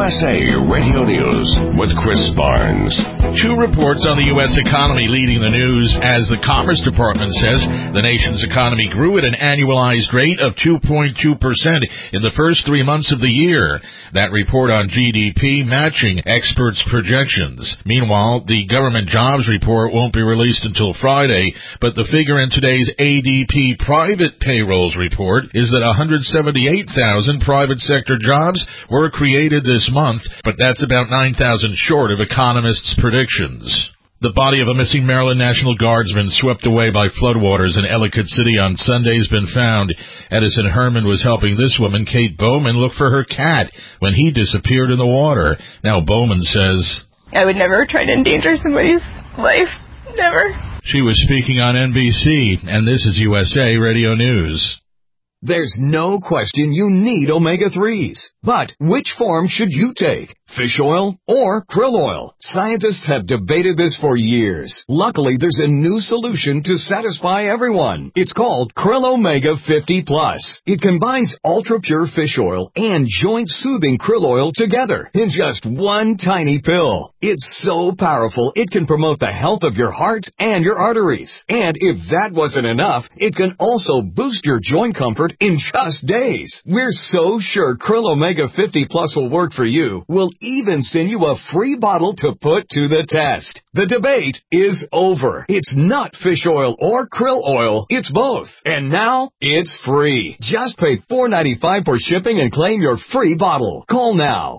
USA Radio News with Chris Barnes. Two reports on the U.S. economy leading the news as the Commerce Department says the nation's economy grew at an annualized rate of 2.2% in the first 3 months of the year. That report on GDP matching experts' projections. Meanwhile, the government jobs report won't be released until Friday, but the figure in today's ADP private payrolls report is that 178,000 private sector jobs were created this month, but that's about 9,000 short of economists' predictions. The body of a missing Maryland National Guardsman swept away by floodwaters in Ellicott City on Sunday has been found. Edison Herman was helping this woman, Kate Bowman, look for her cat when he disappeared in the water. Now Bowman says, I would never try to endanger somebody's life. Never. She was speaking on NBC, and this is USA Radio News. There's no question you need omega-3s. But which form should you take? Fish oil or krill oil? Scientists have debated this for years. Luckily, there's a new solution to satisfy everyone. It's called Krill Omega 50 Plus. It combines ultra-pure fish oil and joint-soothing krill oil together in just one tiny pill. It's so powerful, it can promote the health of your heart and your arteries. And if that wasn't enough, it can also boost your joint comfort in just days. We're so sure Krill Omega 50 Plus will work for you. We'll even send you a free bottle to put to the test. The debate is over. It's not fish oil or krill oil. It's both. And now, it's free. Just pay $4.95 for shipping and claim your free bottle. Call now.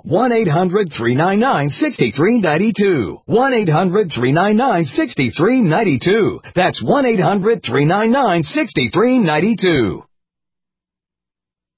1-800-399-6392. 1-800-399-6392. That's 1-800-399-6392.